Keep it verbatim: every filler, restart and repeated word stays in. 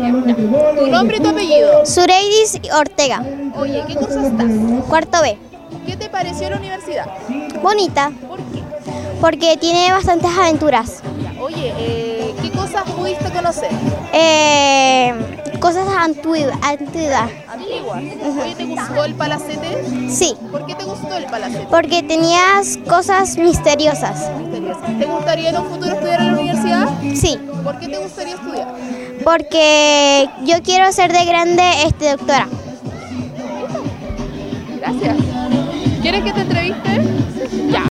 ¿Tu nombre y tu apellido? Sureidis Ortega, Oye, ¿qué curso estás? cuarto B. ¿Qué te pareció la universidad? Bonita, ¿Por qué? porque tiene bastantes aventuras. Oye, eh, ¿qué cosas pudiste conocer? Eh, cosas antiguas. antiguas. Antiguas. Oye, ¿te gustó el palacete? Sí, ¿Por qué te gustó el palacete? porque tenías cosas misteriosas. ¿Te gustaría en un futuro estudiar en la universidad? Sí, ¿Por qué te gustaría estudiar? porque yo quiero ser de grande este, doctora. Gracias. ¿Quieres que te entreviste? Ya.